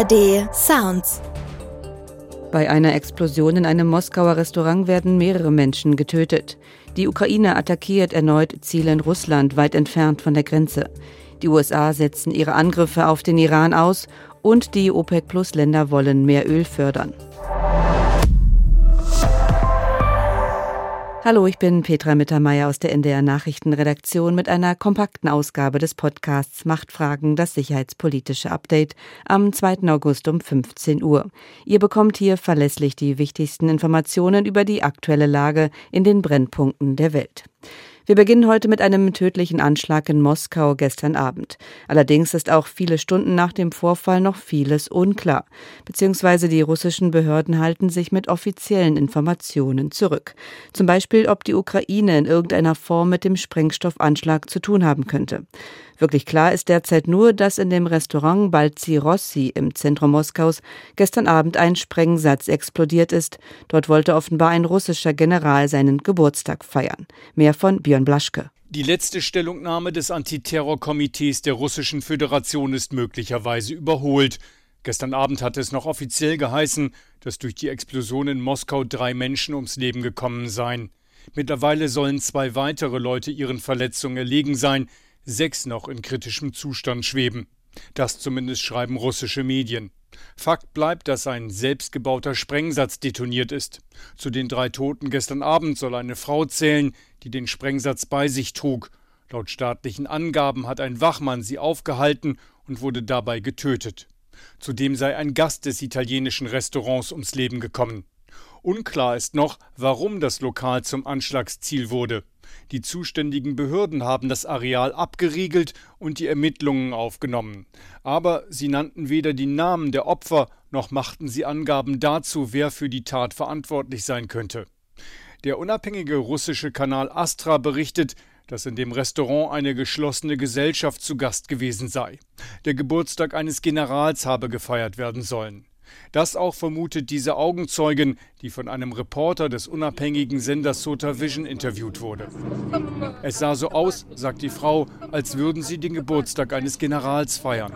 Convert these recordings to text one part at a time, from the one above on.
ARD Sounds. Bei einer Explosion in einem Moskauer Restaurant werden mehrere Menschen getötet. Die Ukraine attackiert erneut Ziele in Russland, weit entfernt von der Grenze. Die USA setzen ihre Angriffe auf den Iran aus und die OPEC-Plus-Länder wollen mehr Öl fördern. Hallo, ich bin Petra Mittermeier aus der NDR Nachrichtenredaktion mit einer kompakten Ausgabe des Podcasts Machtfragen, das sicherheitspolitische Update am 2. August um 15 Uhr. Ihr bekommt hier verlässlich die wichtigsten Informationen über die aktuelle Lage in den Brennpunkten der Welt. Wir beginnen heute mit einem tödlichen Anschlag in Moskau gestern Abend. Allerdings ist auch viele Stunden nach dem Vorfall noch vieles unklar. Beziehungsweise die russischen Behörden halten sich mit offiziellen Informationen zurück. Zum Beispiel, ob die Ukraine in irgendeiner Form mit dem Sprengstoffanschlag zu tun haben könnte. Wirklich klar ist derzeit nur, dass in dem Restaurant Baltzy Rossi im Zentrum Moskaus gestern Abend ein Sprengsatz explodiert ist. Dort wollte offenbar ein russischer General seinen Geburtstag feiern. Mehr von Björn Blaschke. Die letzte Stellungnahme des Antiterrorkomitees der Russischen Föderation ist möglicherweise überholt. Gestern Abend hatte es noch offiziell geheißen, dass durch die Explosion in Moskau 3 Menschen ums Leben gekommen seien. Mittlerweile sollen 2 weitere Leute ihren Verletzungen erlegen sein, 6 noch in kritischem Zustand schweben. Das zumindest schreiben russische Medien. Fakt bleibt, dass ein selbstgebauter Sprengsatz detoniert ist. Zu den 3 Toten gestern Abend soll eine Frau zählen, die den Sprengsatz bei sich trug. Laut staatlichen Angaben hat ein Wachmann sie aufgehalten und wurde dabei getötet. Zudem sei ein Gast des italienischen Restaurants ums Leben gekommen. Unklar ist noch, warum das Lokal zum Anschlagsziel wurde. Die zuständigen Behörden haben das Areal abgeriegelt und die Ermittlungen aufgenommen. Aber sie nannten weder die Namen der Opfer, noch machten sie Angaben dazu, wer für die Tat verantwortlich sein könnte. Der unabhängige russische Kanal Astra berichtet, dass in dem Restaurant eine geschlossene Gesellschaft zu Gast gewesen sei. Der Geburtstag eines Generals habe gefeiert werden sollen. Das auch vermutet diese Augenzeugin, die von einem Reporter des unabhängigen Senders Sota Vision interviewt wurde. Es sah so aus, sagt die Frau, als würden sie den Geburtstag eines Generals feiern.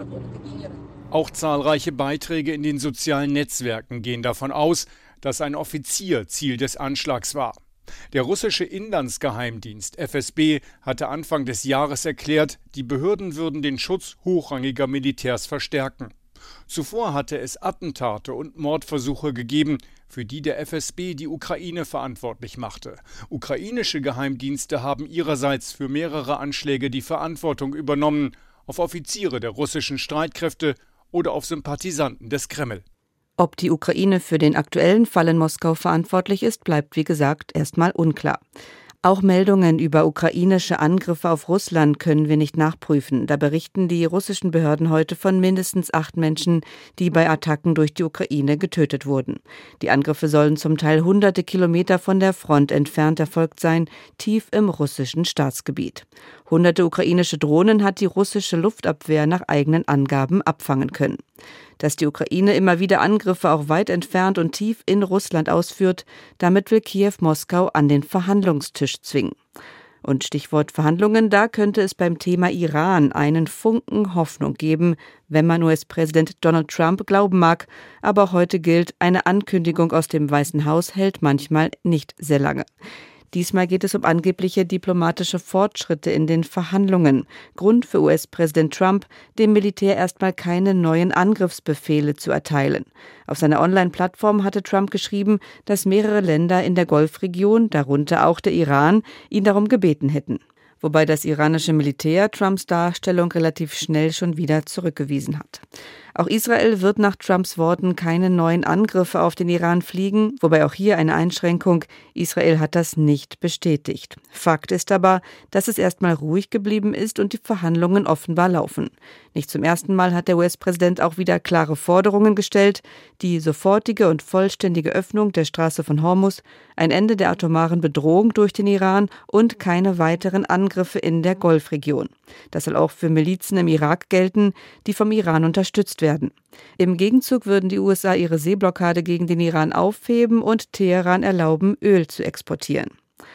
Auch zahlreiche Beiträge in den sozialen Netzwerken gehen davon aus, dass ein Offizier Ziel des Anschlags war. Der russische Inlandsgeheimdienst FSB hatte Anfang des Jahres erklärt, die Behörden würden den Schutz hochrangiger Militärs verstärken. Zuvor hatte es Attentate und Mordversuche gegeben, für die der FSB die Ukraine verantwortlich machte. Ukrainische Geheimdienste haben ihrerseits für mehrere Anschläge die Verantwortung übernommen, auf Offiziere der russischen Streitkräfte oder auf Sympathisanten des Kreml. Ob die Ukraine für den aktuellen Fall in Moskau verantwortlich ist, bleibt wie gesagt erstmal unklar. Auch Meldungen über ukrainische Angriffe auf Russland können wir nicht nachprüfen. Da berichten die russischen Behörden heute von mindestens 8 Menschen, die bei Attacken durch die Ukraine getötet wurden. Die Angriffe sollen zum Teil hunderte Kilometer von der Front entfernt erfolgt sein, tief im russischen Staatsgebiet. Hunderte ukrainische Drohnen hat die russische Luftabwehr nach eigenen Angaben abfangen können. Dass die Ukraine immer wieder Angriffe auch weit entfernt und tief in Russland ausführt, damit will Kiew Moskau an den Verhandlungstisch zwingen. Und Stichwort Verhandlungen, da könnte es beim Thema Iran einen Funken Hoffnung geben, wenn man US-Präsident Donald Trump glauben mag. Aber heute gilt, eine Ankündigung aus dem Weißen Haus hält manchmal nicht sehr lange. Diesmal geht es um angebliche diplomatische Fortschritte in den Verhandlungen. Grund für US-Präsident Trump, dem Militär erstmal keine neuen Angriffsbefehle zu erteilen. Auf seiner Online-Plattform hatte Trump geschrieben, dass mehrere Länder in der Golfregion, darunter auch der Iran, ihn darum gebeten hätten. Wobei das iranische Militär Trumps Darstellung relativ schnell schon wieder zurückgewiesen hat. Auch Israel wird nach Trumps Worten keine neuen Angriffe auf den Iran fliegen, wobei auch hier eine Einschränkung. Israel hat das nicht bestätigt. Fakt ist aber, dass es erstmal ruhig geblieben ist und die Verhandlungen offenbar laufen. Nicht zum ersten Mal hat der US-Präsident auch wieder klare Forderungen gestellt, die sofortige und vollständige Öffnung der Straße von Hormuz, ein Ende der atomaren Bedrohung durch den Iran und keine weiteren Angriffe in der Golfregion. Das soll auch für Milizen im Irak gelten, die vom Iran unterstützt werden. Im Gegenzug würden die USA ihre Seeblockade gegen den Iran aufheben und Teheran erlauben, Öl zu exportieren.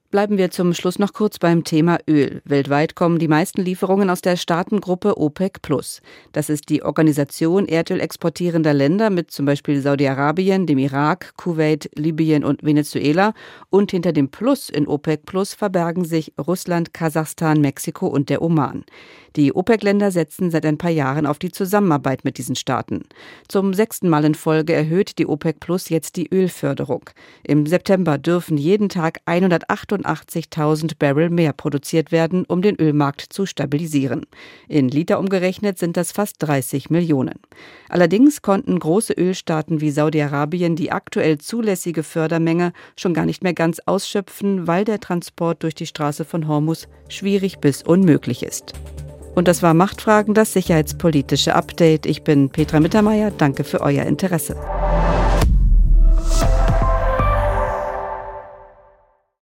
Bleiben wir zum Schluss noch kurz beim Thema Öl. Weltweit kommen die meisten Lieferungen aus der Staatengruppe OPEC+. Das ist die Organisation Erdöl exportierender Länder mit zum Beispiel Saudi-Arabien, dem Irak, Kuwait, Libyen und Venezuela. Und hinter dem Plus in OPEC+ verbergen sich Russland, Kasachstan, Mexiko und der Oman. Die OPEC-Länder setzen seit ein paar Jahren auf die Zusammenarbeit mit diesen Staaten. Zum 6. Mal in Folge erhöht die OPEC+ jetzt die Ölförderung. Im September dürfen jeden Tag 188.000 Barrel mehr produziert werden, um den Ölmarkt zu stabilisieren. In Liter umgerechnet sind das fast 30 Millionen. Allerdings konnten große Ölstaaten wie Saudi-Arabien die aktuell zulässige Fördermenge schon gar nicht mehr ganz ausschöpfen, weil der Transport durch die Straße von Hormuz schwierig bis unmöglich ist. Und das war Machtfragen, das sicherheitspolitische Update. Ich bin Petra Mittermeier. Danke für euer Interesse.